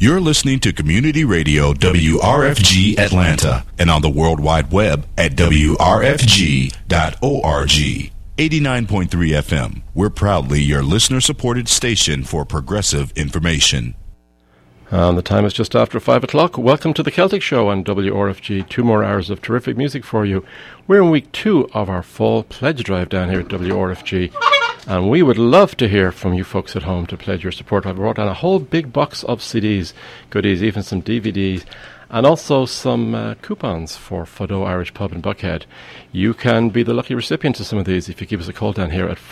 You're listening to Community Radio WRFG Atlanta and on the World Wide Web at WRFG.org. 89.3 FM. We're proudly your listener-supported station for progressive information. The time is just after 5 o'clock. Welcome to the Celtic Show on WRFG. 2 more hours of terrific music for you. We're in week 2 of our fall pledge drive down here at WRFG. And we would love to hear from you folks at home to pledge your support. I've brought down a whole big box of CDs, goodies, even some DVDs, and also some coupons for Fado Irish Pub in Buckhead. You can be the lucky recipient of some of these if you give us a call down here at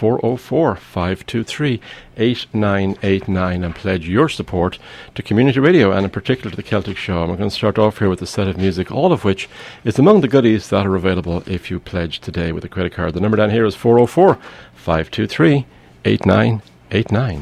404-523-8989 and pledge your support to Community Radio and in particular to the Celtic Show. And we're going to start off here with a set of music, all of which is among the goodies that are available if you pledge today with a credit card. The number down here is 404-523-8989.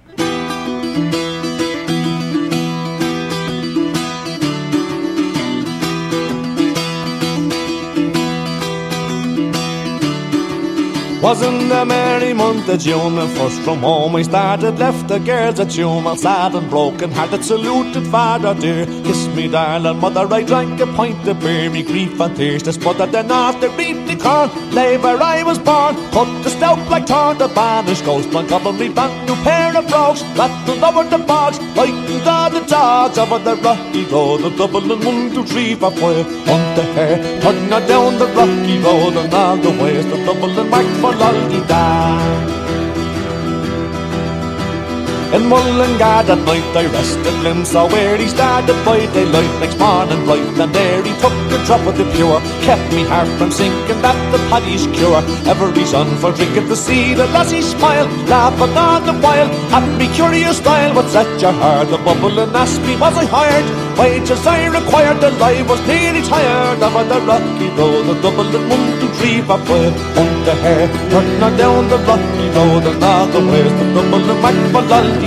Was in the merry month of June, and first from home I started, left the girls at home, all sad and broken hearted, saluted father dear. Kiss me darling mother, I drank a pint of beer, me grief and tears to smother, then off to beat the corn, lay where I was born, cut the stout like torn, the banished ghost, blank up on me brand new pair of brogues, rattled over the bogs, frightened all the dogs, over the rocky road, the double and 1, 2, 3, 4, 5, on the hair, turning down the rocky road, and all the ways, the double and mark for lolly-da. In Mullingar that night I rested limbs, saw where he started by daylight, next morning bright, and there he took a drop of the pure, kept me heart from sinking, that the paddy's cure. Every son for drinking to see the lassie smile, laughing all the while at me curious style. What's at your heart? The bubble and asked me was I hired, wages I required, the life was nearly tired, over the rocky road, the double and 1, 2, 3, 4, 5, on the hair, turning down the rocky road, and all the ways, the double and back for lolly-da.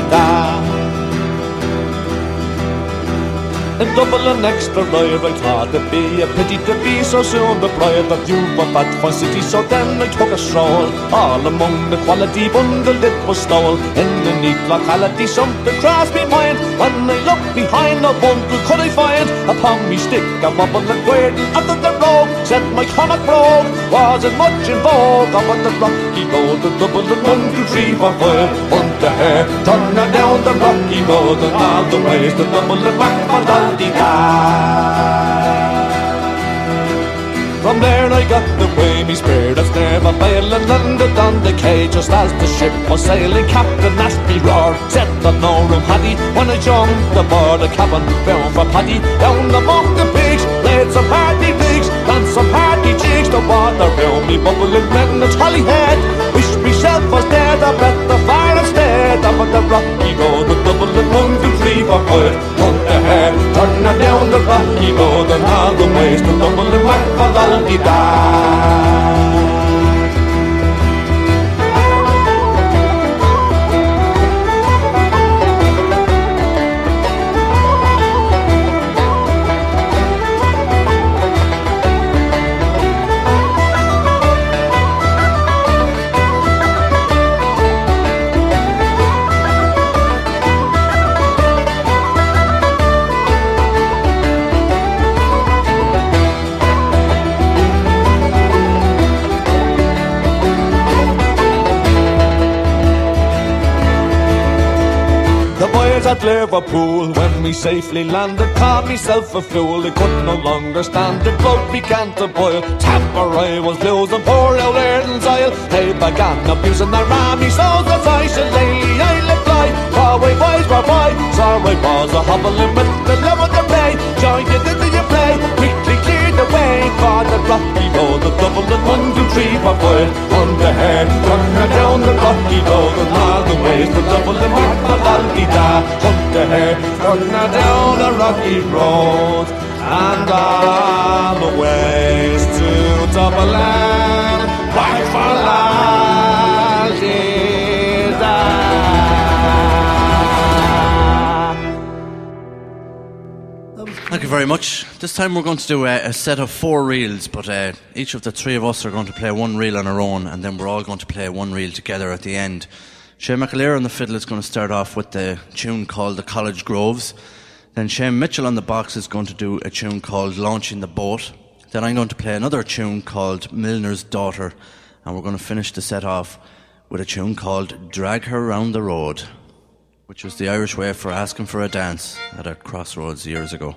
In Dublin extra ride I thought it'd be a pity to be so soon deprived of you from that fine city, so then I took a stroll all among the quality bundle it was stole. In a neat locality something crossed me mind, when I looked behind no bundle could I find, upon me stick a wobble and whirling under the road, said my comic brogue wasn't much in vogue, up on the rocky road, the Dublin 1, 2, 3, 4, 5, on the hair, turning down the rocky road, and all the ways, the Dublin back for From there I got the way me spirits never fail, and landed on the quay just as the ship was sailing. Captain asked me roar, said that no room had he, when I jumped aboard the cabin bound for Paddy. Down among the pigs, played some party rigs, danced some party jigs, the water round me bubbling when it's Holyhead. Wished myself was there to bet the fire instead, up on the rocky road, the Dublin 1, 2, 3, 4, 5, on the hair, turning down the rocky road, and all the ways, the Dublin back for lolly-da. At Liverpool, when we safely landed, called myself a fool. I could no longer stand it, blood began to boil. Tapper I was losing, poor old Ireland's Isle. They began abusing their rammy souls as I shall lately I let fly. Galway boys were by, sorry was a hobbling with the love of the bay. Joined it into your play, quickly cleared the way for the rocky road, the Dublin 1, 2, 3, 4, 5, on the hair, turning down the rocky road, and all the ways, the Dublin back for lolly-da. On the hair, turning down the rocky road, and all the ways to Dublin back for lolly-da. Thank you very much. This time we're going to do a set of 4 reels, but each of the 3 of us are going to play 1 reel on our own, and then we're all going to play 1 reel together at the end. Shane McAleer on the fiddle is going to start off with the tune called The College Groves. Then Shane Mitchell on the box is going to do a tune called Launching the Boat. Then I'm going to play another tune called Milner's Daughter. And we're going to finish the set off with a tune called Drag Her Round the Road, which was the Irish way for asking for a dance at a crossroads years ago.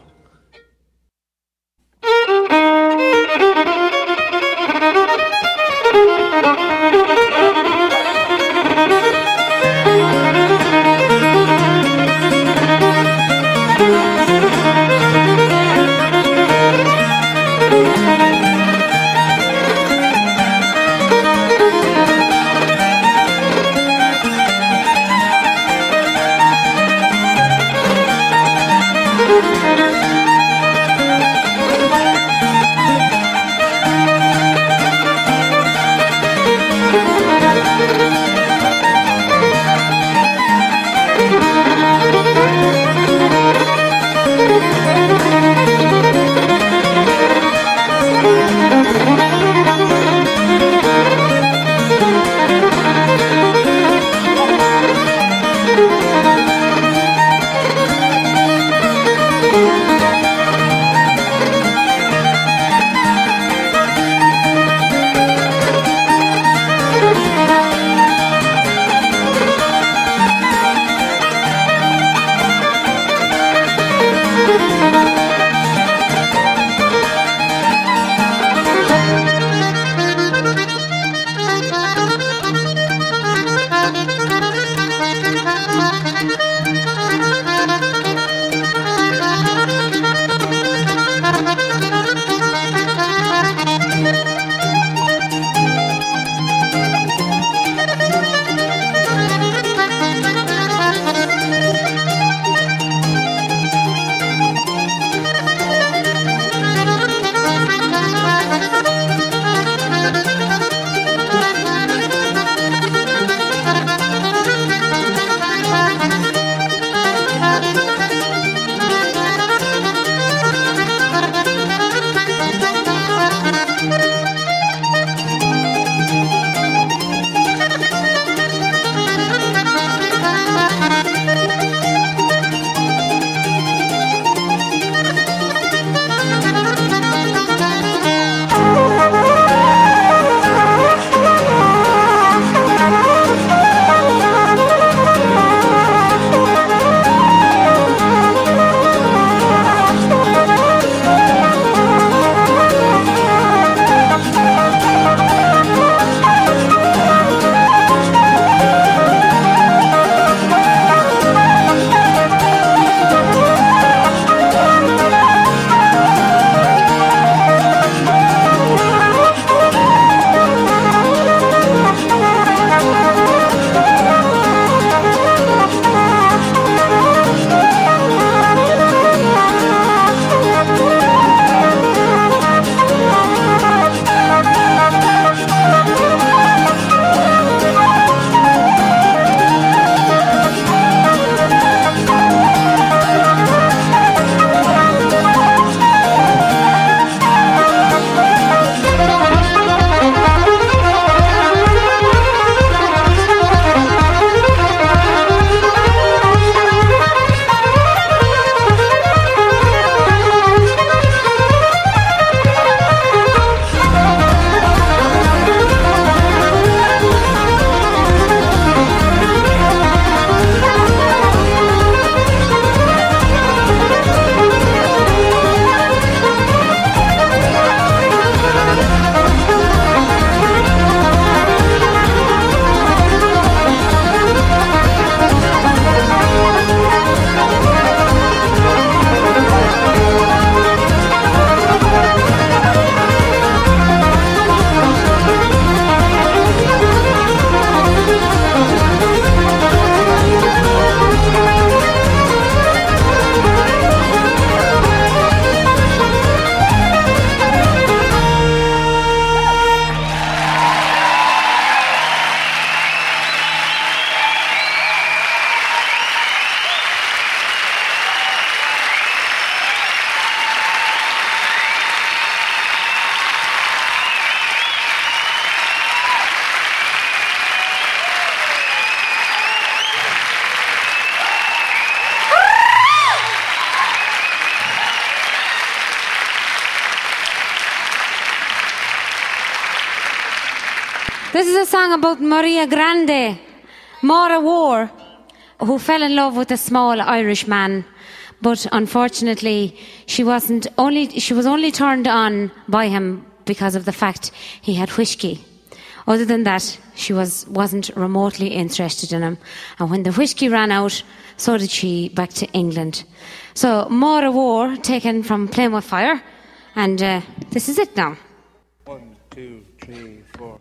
This is a song about Maria Grande, Mora War, who fell in love with a small Irish man. But unfortunately, she was only turned on by him because of the fact he had whiskey. Other than that, she wasn't remotely interested in him. And when the whiskey ran out, so did she back to England. So, Mora War, taken from Playing with Fire. And this is it now. 1, 2, 3, 4.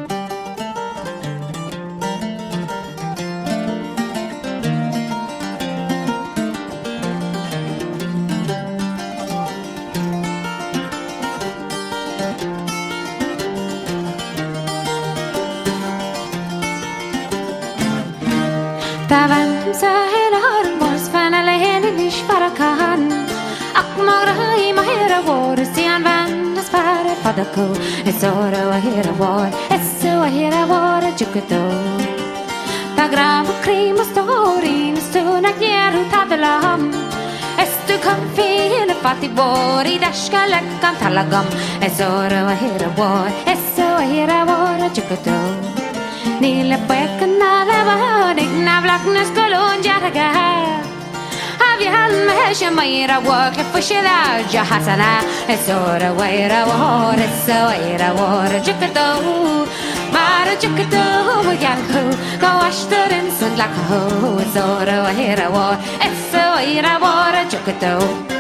Tavan sahel har mors fanale henish farakan akmarai mahira war sian van spare fadako esora wahira war eso wahira war jukuto tagram cream story stuna yeru tadalam estu konfin fati bori dashkala kan talagam esora wahira war eso wahira war jukuto Nila pekna leva digna blackness kolon jaraga Avian mesh mayra work fushila jahasana esora waira war eso waira war jukato mara jukato yaku go ashtarin sun lakho esora waira war eso waira war jukato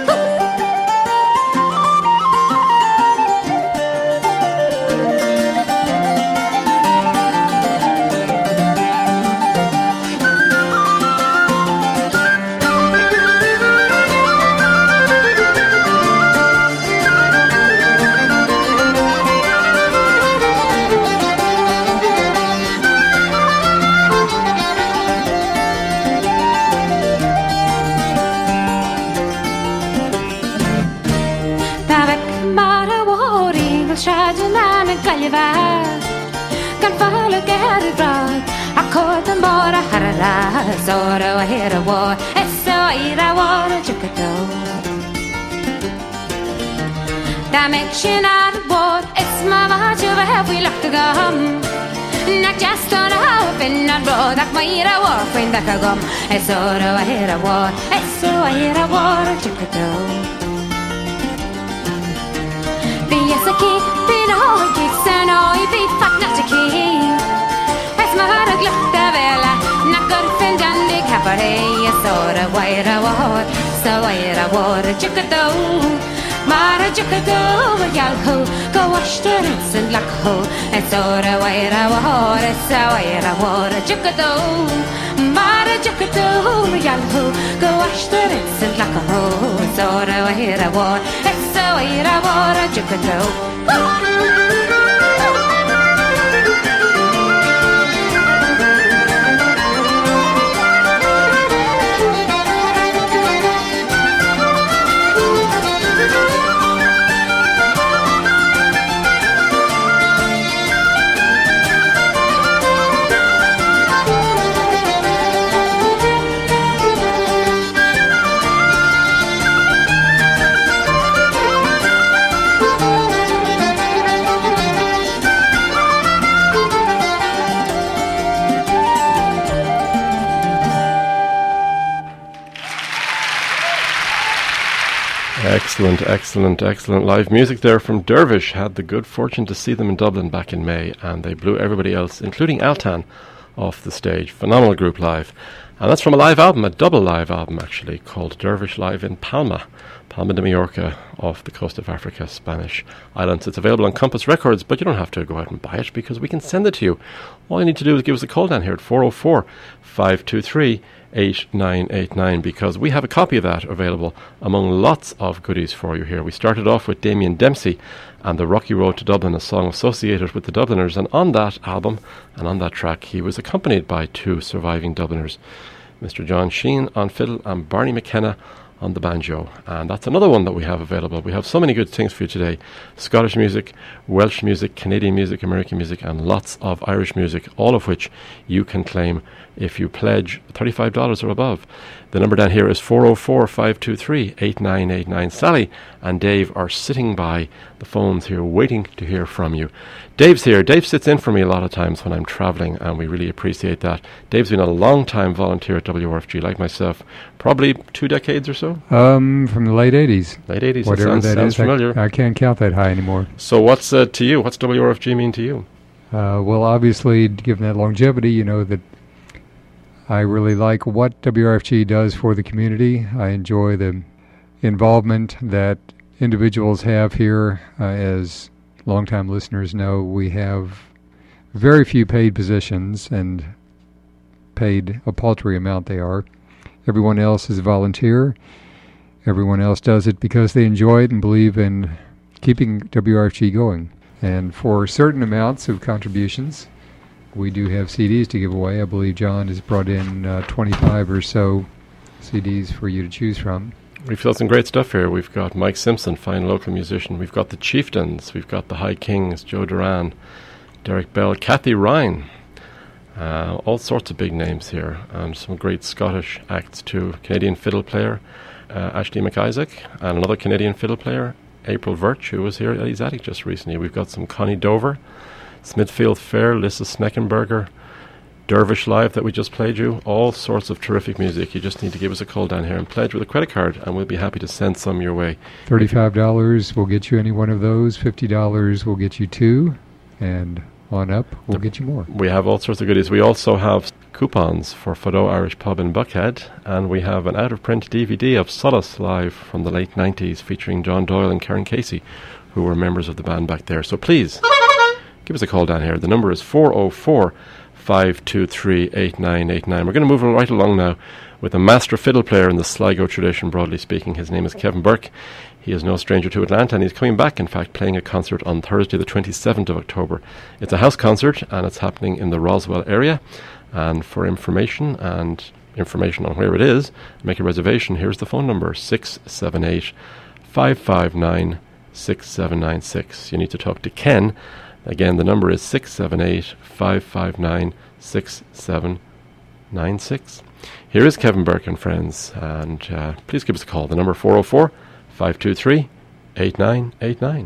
Kan falla gärd bra Akkorten bara harra Zora wa hera war Essa ira war Jukato Dimension out of board It's my watch over have we locked to gum Not just on a hope in not broad Ak ma ira war Fin back a gum Zora wa hera war Essa ira war Jukato Yes, a key Sen oi bit fatnat ki Es ma har glötta vela Nackar fendande kapare Sora waira war So waira war Jukato Mara jukato Yalho Go ashter Sen lakho Sora waira war So waira war Jukato Mara jukato Yalho Go ashter Sen lakho Sora waira war So waira war Jukato Excellent live music there from Dervish. Had the good fortune to see them in Dublin back in May, and they blew everybody else, including Altan, off the stage. Phenomenal group live. And that's from a live album, a double live album actually, called Dervish Live in Palma de Mallorca, off the coast of Africa, Spanish islands. It's available on Compass Records, but you don't have to go out and buy it because we can send it to you. All you need to do is give us a call down here at 404-523-8989, because we have a copy of that available among lots of goodies for you here. We started off with Damien Dempsey and The Rocky Road to Dublin, a song associated with the Dubliners, and on that album and on that track he was accompanied by two surviving Dubliners, Mr. John Sheen on fiddle and Barney McKenna on the banjo. And that's another one that we have available. We have so many good things for you today: Scottish music, Welsh music, Canadian music, American music, and lots of Irish music, all of which you can claim if you pledge $35 or above. The number down here is 404-523-8989. Sally and Dave are sitting by the phones here waiting to hear from you. Dave's here. Dave sits in for me a lot of times when I'm travelling, and we really appreciate that. Dave's been a long-time volunteer at WRFG, like myself, probably 2 decades or so. From the late 80s. Late 80s, Whatever that sounds familiar. I can't count that high anymore. So what's to you? What's WRFG mean to you? Well, obviously, given that longevity, you know that I really like what WRFG does for the community. I enjoy the involvement that individuals have here. As longtime listeners know, we have very few paid positions, and paid a paltry amount they are. Everyone else is a volunteer. Everyone else does it because they enjoy it and believe in keeping WRFG going. And for certain amounts of contributions, we do have CDs to give away. I believe John has brought in 25 or so CDs for you to choose from. We've got some great stuff here. We've got Mike Simpson, fine local musician. We've got the Chieftains. We've got the High Kings, Joe Duran, Derek Bell, Kathy Ryan. All sorts of big names here. And some great Scottish acts too. Canadian fiddle player, Ashley McIsaac, and another Canadian fiddle player, April Virch, who was here at Eddie's Attic just recently. We've got some Connie Dover, Smithfield Fair, Lissa Sneckenberger, Dervish Live that we just played you. All sorts of terrific music. You just need to give us a call down here and pledge with a credit card, and we'll be happy to send some your way. $35 will get you any one of those. $50 will get you 2, and on up will get you more. We have all sorts of goodies. We also have coupons for Fado Irish Pub in Buckhead, and we have an out-of-print DVD of Solace Live from the late 90s featuring John Doyle and Karen Casey, who were members of the band back there. So please, give us a call down here. The number is 404-523-8989. We're going to move right along now with a master fiddle player in the Sligo tradition, broadly speaking. His name is Kevin Burke. He is no stranger to Atlanta, and he's coming back, in fact, playing a concert on Thursday, the 27th of October. It's a house concert, and it's happening in the Roswell area. And for information on where it is, make a reservation. Here's the phone number, 678-559-6796. You need to talk to Ken. Again, the number is 678-559-6796. Here is Kevin Burke and friends, and please give us a call. The number 404-523-8989.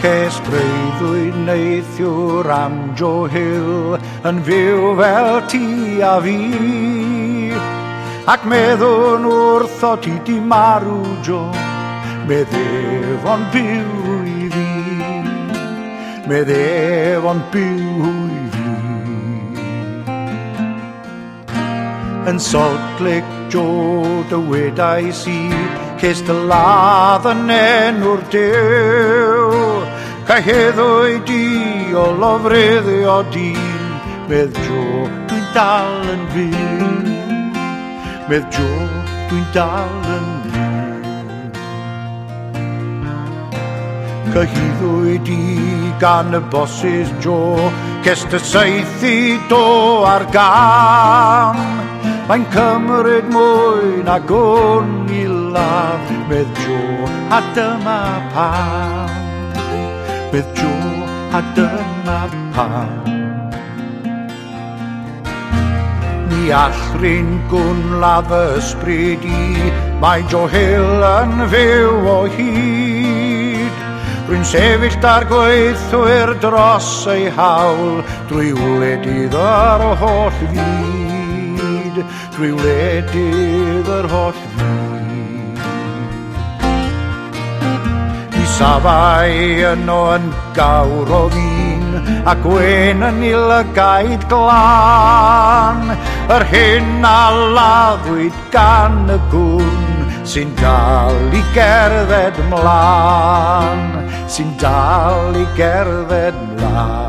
Ces breuddwyd neithiwr am Joe Hill yn fyw fel ti a fi, ac meddwn wrtho ti di marw Joe, meddef ond byw i fi, meddef ond byw i fi. Yn Salt Lake Joe dywedais i, ces dy ladd yn enw'r Duw, caeheddwyd di o lofreddio dyn, medd Joe dwi'n dal yn fyw, medd Joe dwi'n dal yn fyw. Caeheddwyd di gan y bosses Joe, ces dy seithi do ar gam, mae'n cymryd mwy na gwn i ladd, medd Joe a dyma pam, medd Joe a dyma pam. Ni allrin gwn ladd fy ysbryd i, mae Joe Hill yn fyw o hyd. Rwy'n sefyll ar gweithwyr dros ei hawl, drwy wledydd yr holl fyd, drwy wledydd yr holl fyd. Ni safai yno yn gawr o ddyn, ac wen yn I lygaid glan, yr hyn a laddwyd gan y gwn, sy'n dal I gerdded mlaen, sy'n dal I gerdded mlaen.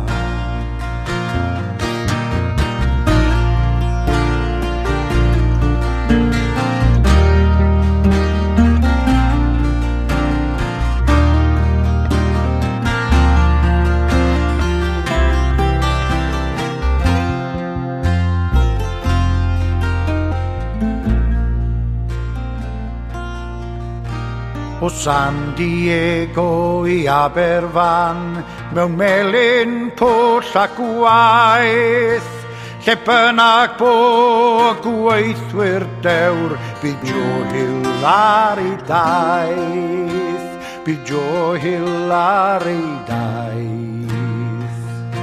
O San Diego I Aberfan, mewn melyn pwll ac waith, lle bynnag bo gweithwyr dewr, bydd Joe Hill ar ei daith, bydd Joe Hill ar ei daith.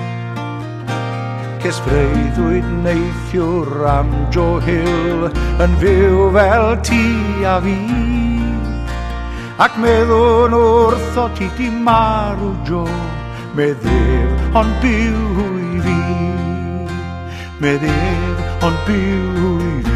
Ces breuddwyd neithiwr am Joe Hill yn fyw fel ti a fi, ac meddwn wrtho ti di marw Joe, meddef ond byw I fi, meddef ond byw I fi.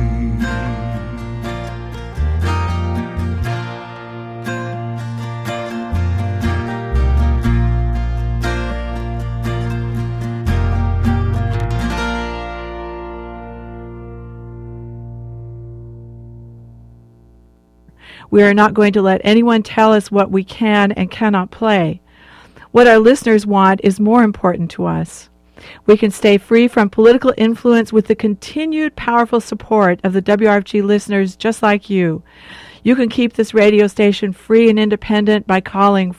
We are not going to let anyone tell us what we can and cannot play. What our listeners want is more important to us. We can stay free from political influence with the continued powerful support of the WRFG listeners just like you. You can keep this radio station free and independent by calling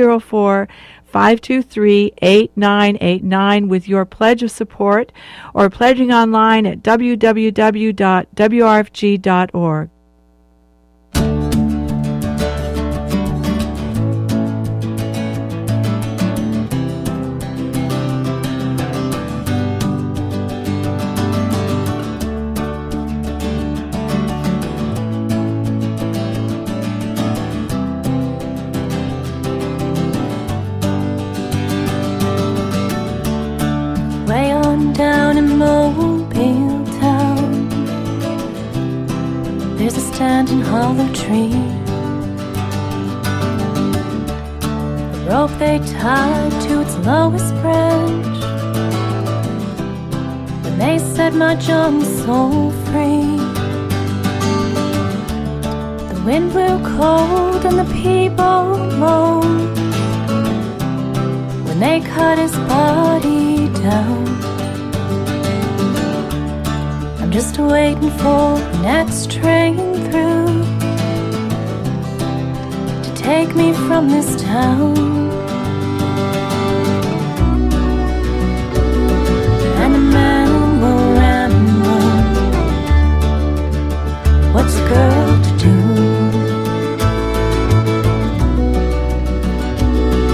404-523-8989 with your pledge of support, or pledging online at www.wrfg.org. Down in Mobile town, there's a standing hollow tree, a rope they tied to its lowest branch. When they set my John's soul free, the wind blew cold and the people moaned when they cut his body down. Just waiting for the next train through to take me from this town. And a man will ramble. What's a girl to do?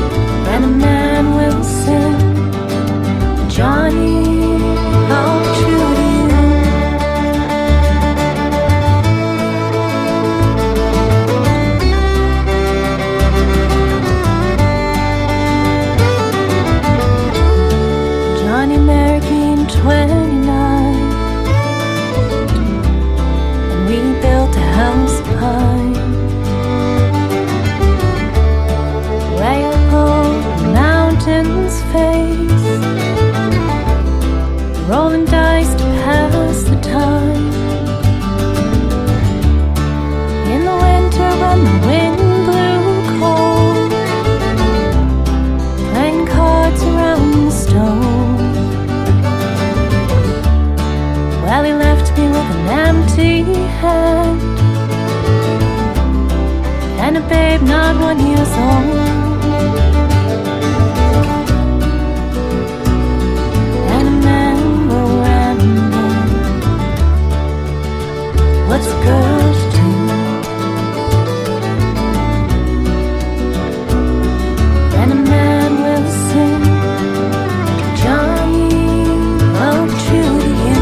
and a babe not 1 year old. And a man will ramble. What's a girl to do? And a man will sing, Johnny, how true to you.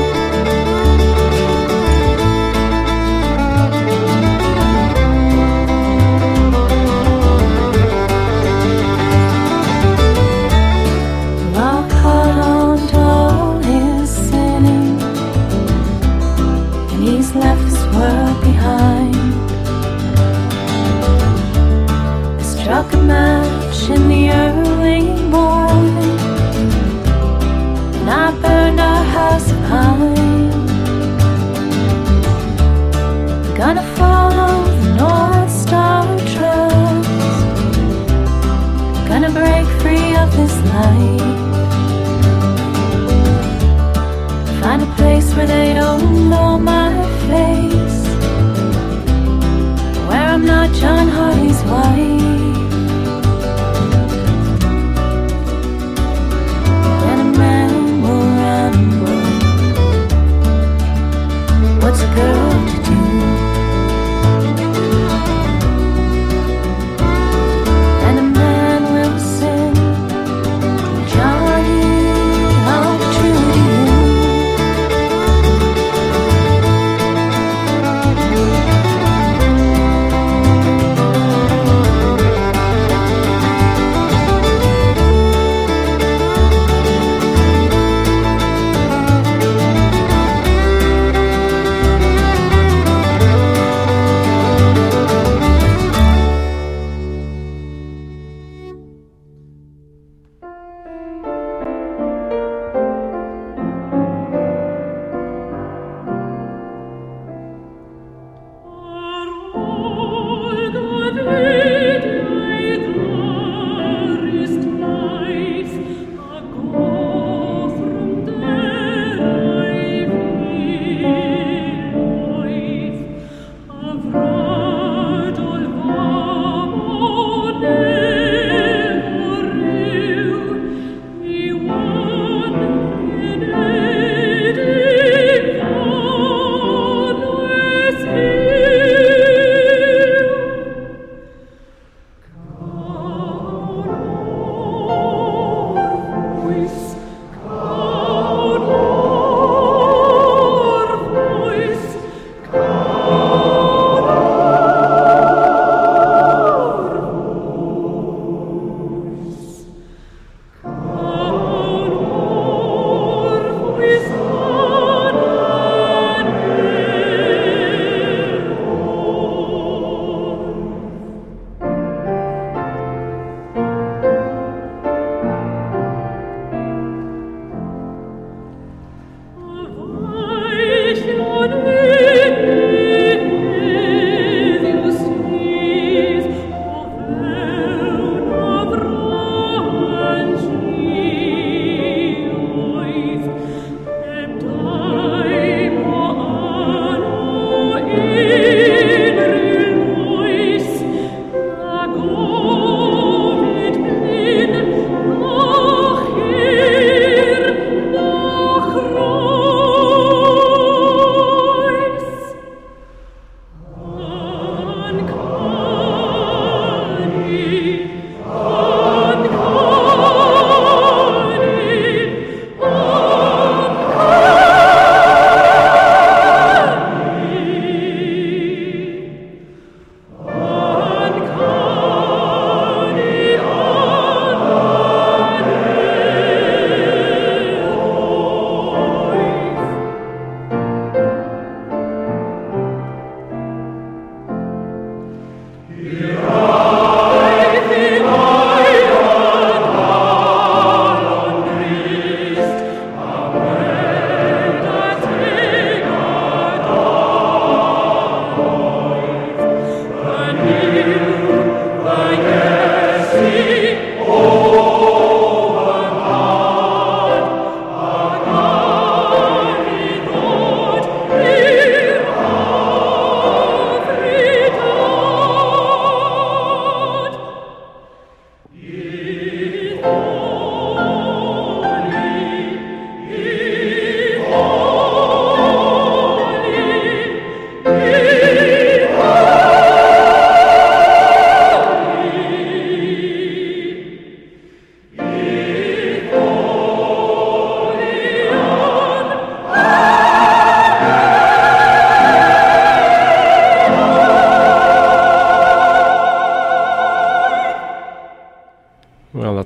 Left his world behind. I struck a match in the early morning, and I burned our house of pine. I'm gonna follow the North Star tracks, gonna break free of this life, find a place where they don't know my face, where I'm not John Hardy's wife. And a man will ramble. What's a girl to do? And a man will sing, Johnny, how true to you.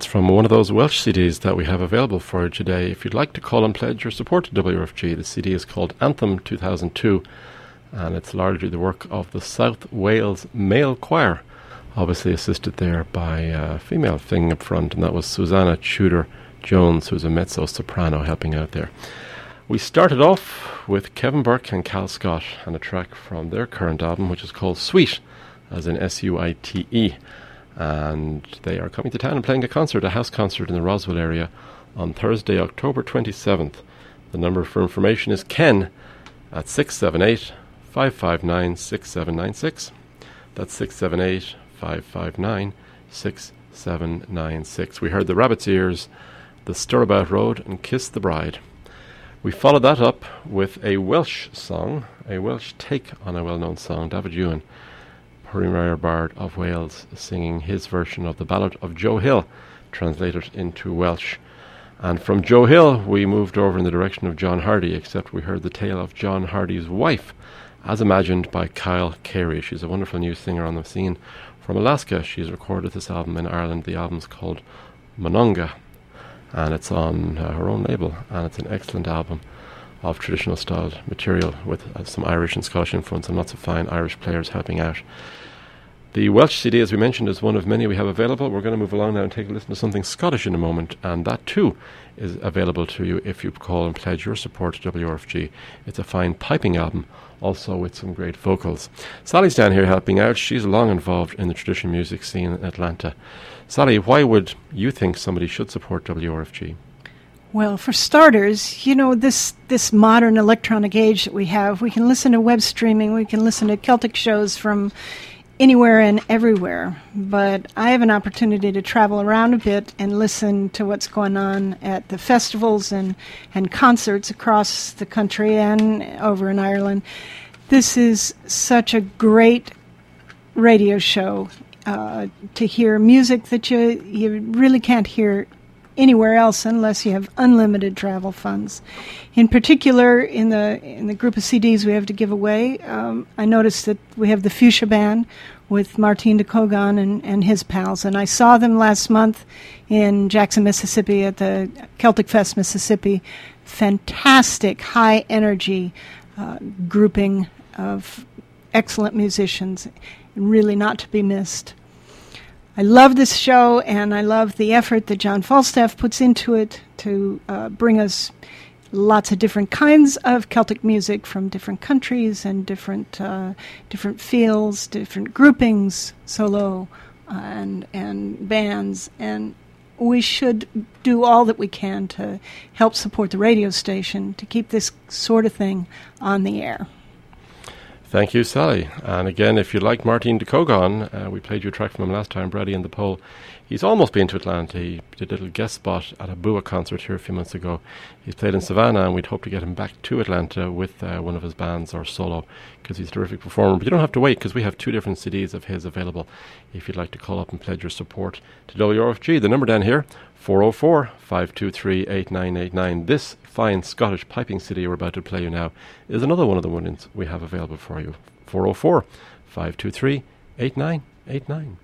from one of those Welsh CDs that we have available for you today. If you'd like to call and pledge your support to WRFG, the CD is called Anthem 2002, and it's largely the work of the South Wales Male Choir, obviously assisted there by a female thing up front, and that was Susanna Tudor-Jones, who's a mezzo-soprano helping out there. We started off with Kevin Burke and Cal Scott and a track from their current album, which is called Sweet, as in S-U-I-T-E. And they are coming to town and playing a house concert in the Roswell area on Thursday, October 27th. The number for information is Ken at 678-559-6796. That's 678-559-6796. We heard the Rabbit's Ears, The Stirabout Road, and Kiss the Bride. We followed that up with a Welsh song, a Welsh take on a well-known song, David Ewan, premier bard of Wales, singing his version of the Ballad of Joe Hill, translated into Welsh. And from Joe Hill, we moved over in the direction of John Hardy, except we heard the tale of John Hardy's wife, as imagined by Kyle Carey. She's a wonderful new singer on the scene from Alaska. She's recorded this album in Ireland. The album's called Mononga, and it's on her own label, and it's an excellent album of traditional style material with some Irish and Scottish influence and lots of fine Irish players helping out. The Welsh CD, as we mentioned, is one of many we have available. We're going to move along now and take a listen to something Scottish in a moment, and that too is available to you if you call and pledge your support to WRFG. It's a fine piping album, also with some great vocals. Sally's down here helping out. She's long involved in the traditional music scene in Atlanta. Sally, why would you think somebody should support WRFG? Well, for starters, this modern electronic age that we have, we can listen to web streaming, we can listen to Celtic shows from anywhere and everywhere. But I have an opportunity to travel around a bit and listen to what's going on at the festivals and concerts across the country and over in Ireland. This is such a great radio show to hear music that you really can't hear anywhere else unless you have unlimited travel funds. In particular, in the group of CDs we have to give away, I noticed that we have the Fuchsia Band with Martin de Kogan and his pals, and I saw them last month in Jackson, Mississippi at the Celtic Fest, Mississippi. Fantastic, high-energy grouping of excellent musicians, really not to be missed. I love this show, and I love the effort that John Falstaff puts into it to bring us lots of different kinds of Celtic music from different countries and different fields, different groupings, solo and bands. And we should do all that we can to help support the radio station to keep this sort of thing on the air. Thank you, Sally. And again, if you like Martin de Kogan, we played you a track from him last time, Brady and the Pole. He's almost been to Atlanta. He did a little guest spot at a Bua concert here a few months ago. He's played in Savannah, and we'd hope to get him back to Atlanta with one of his bands or solo, because he's a terrific performer. But you don't have to wait, because we have two different CDs of his available if you'd like to call up and pledge your support to WRFG. The number down here, 404-523-8989. This fine Scottish piping CD we're about to play you now is another one of the ones we have available for you. 404-523-8989.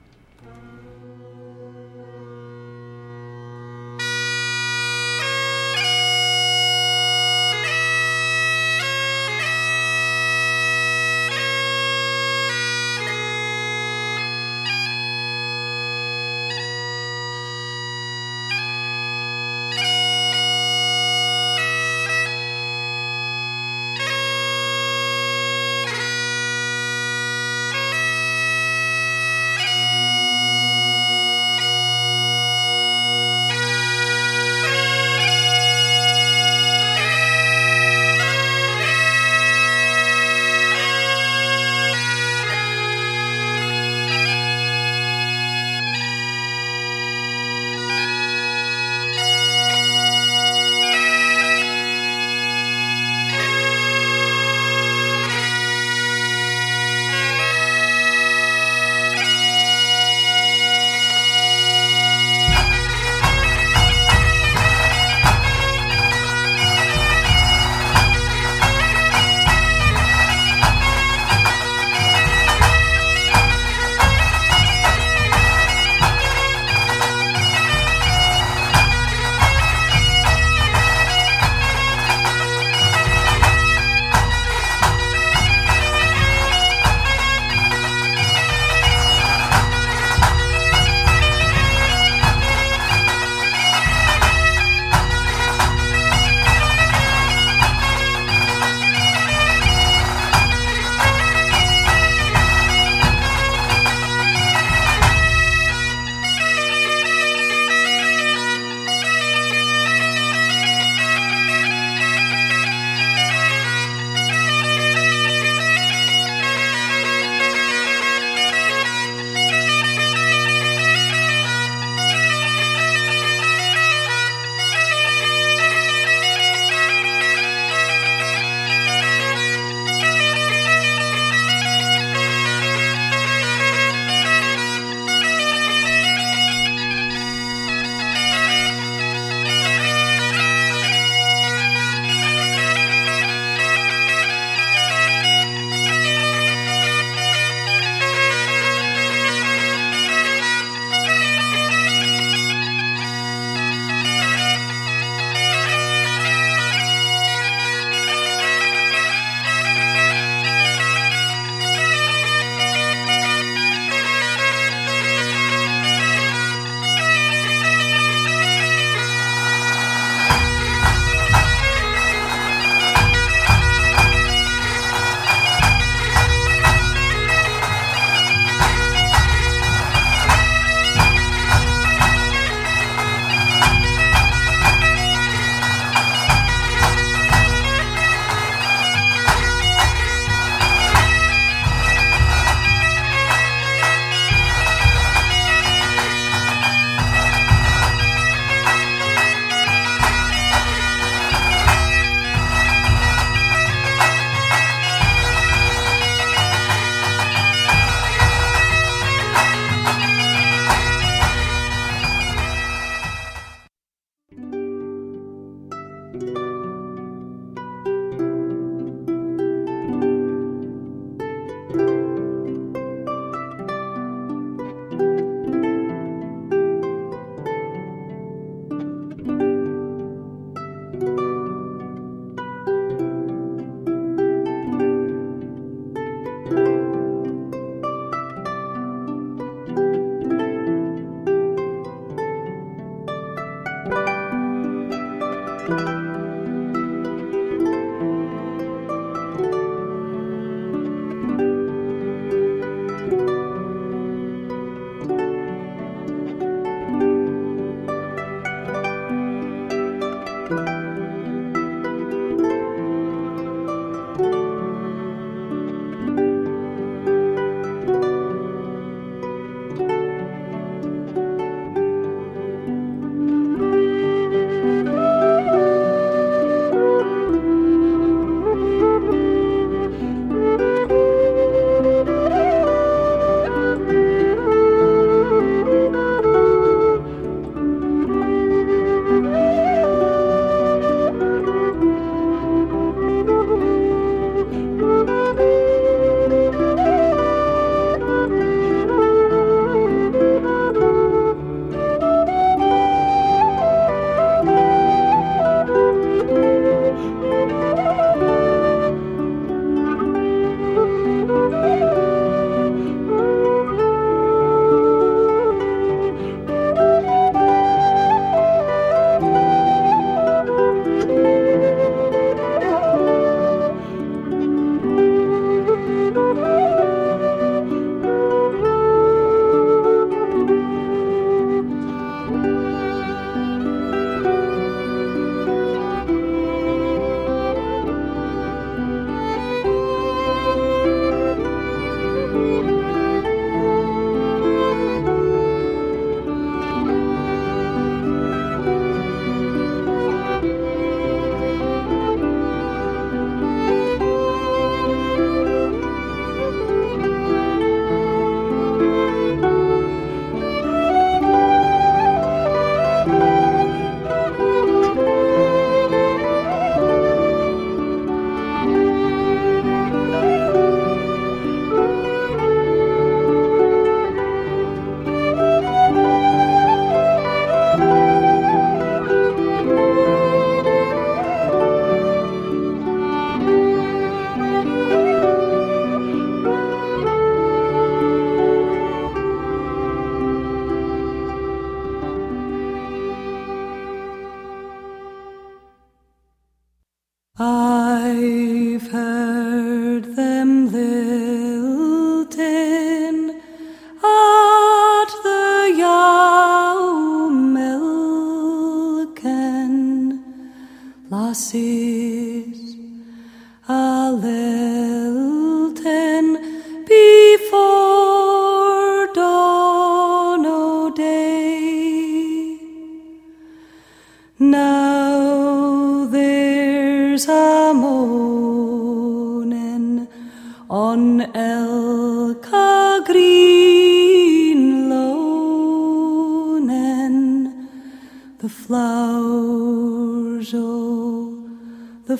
the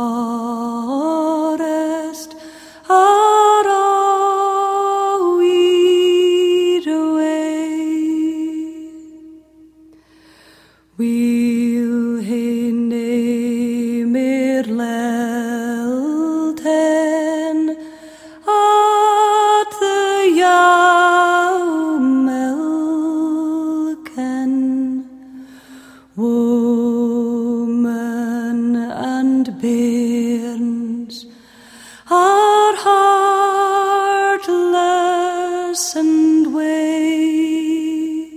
forest are all weed away. We'll hae nae Lelten at the Yaumelken. Woman and bairns are heartless and way,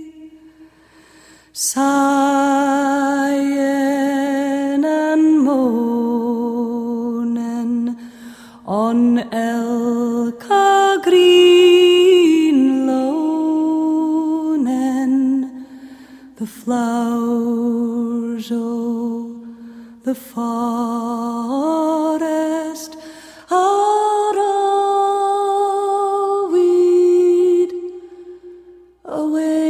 sighing and moaning on Elka green loanen. The flowers o' the forest are all weed away.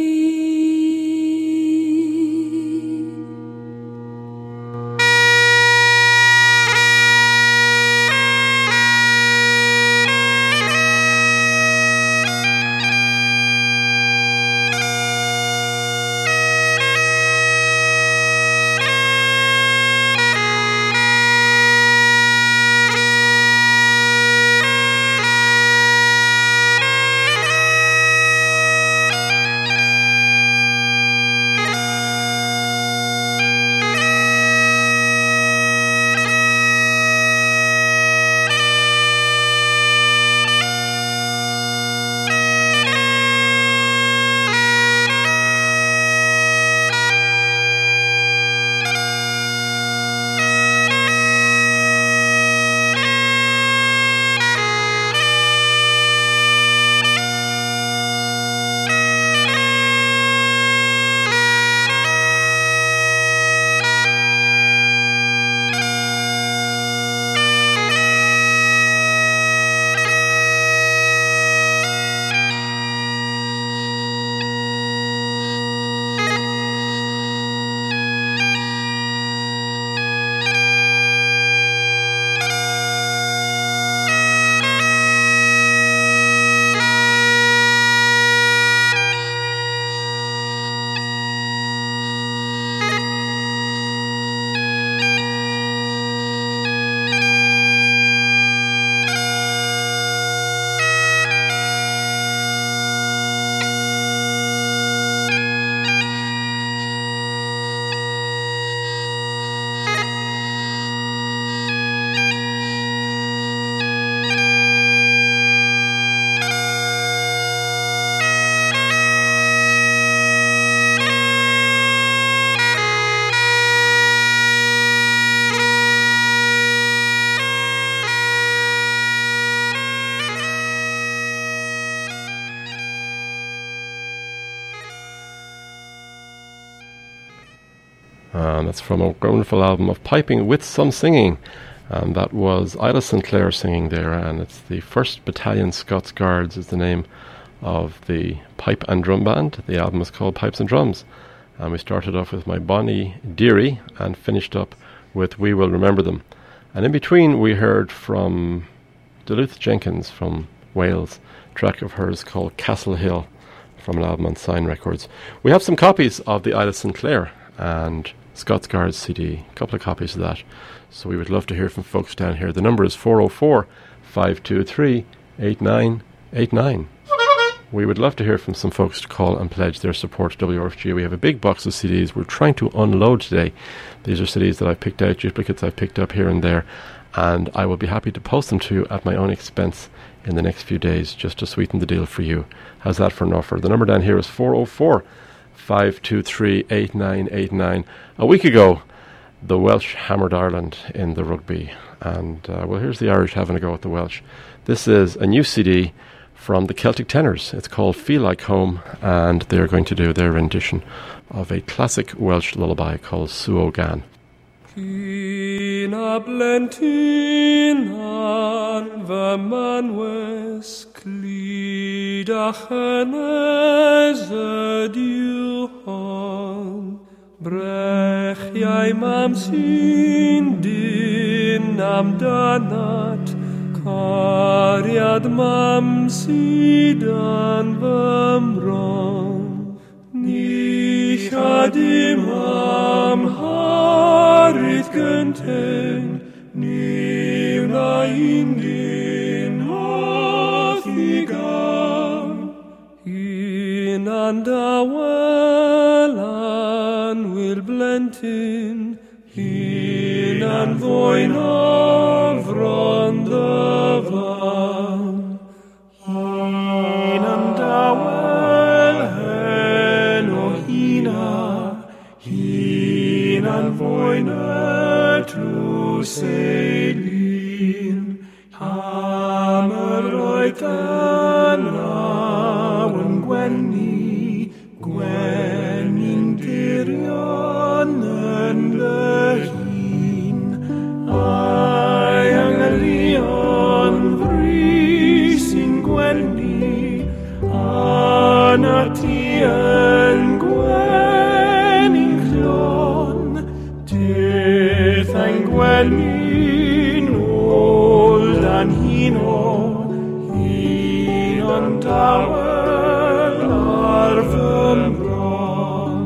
And that's from a wonderful album of piping with some singing. And that was Isla St. Clair singing there. And it's the 1st Battalion Scots Guards is the name of the pipe and drum band. The album is called Pipes and Drums. And we started off with My Bonnie Dearie and finished up with We Will Remember Them. And in between we heard from Duluth Jenkins from Wales, a track of hers called Castle Hill from an album on Sign Records. We have some copies of the Isla St. Clair and Scots Guards CD, a couple of copies of that. So we would love to hear from folks down here. The number is 404-523-8989. We would love to hear from some folks to call and pledge their support to WRFG. We have a big box of CDs we're trying to unload today. These are CDs that I've picked out, duplicates I've picked up here and there, and I will be happy to post them to you at my own expense in the next few days, just to sweeten the deal for you. How's that for an offer? The number down here is 404-523-8989. A week ago, the Welsh hammered Ireland in the rugby, and well, here's the Irish having a go at the Welsh. This is a new CD from the Celtic Tenors. It's called Feel Like Home, and they're going to do their rendition of a classic Welsh lullaby called Suo Gan. Cina blentyn fy manwes clydach yn ydyw hon Brech jij mam sin din am danat, Cariad mam sidan vamron. Nich adim am harit gönten, ni na indin hothiga. In andawalan will blentin, in an voin of rondavan. In andawal hen o hina, in an voin tru seilin. Hameroitan awen gwenni, gwennin dirionen lehin. Ay angelion vrisin gwenni, anatien gwennin clon. Tith ang gwennin old an hino, hinon tawel arvum bron.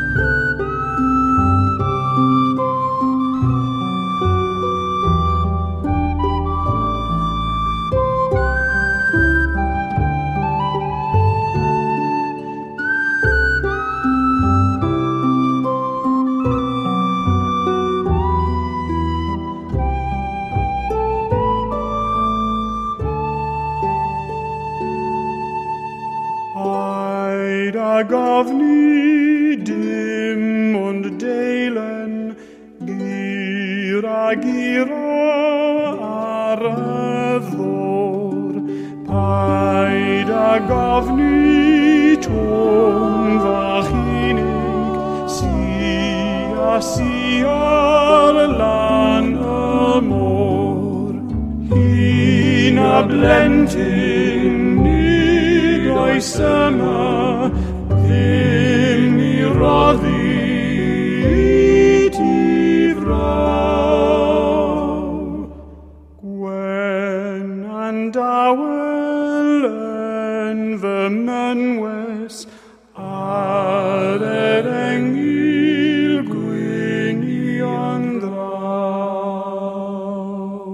Da gavni dim und delen, gira aravor. Paida gavni tom vachinig, siar lan amor. Hina blentin nig oisama, Vim mi rodit i vrau. Gwen andawelen ve menwes, ar engil gwyn i andrau.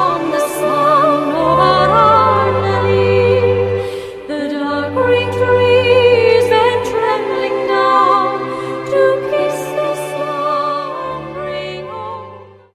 on the sound of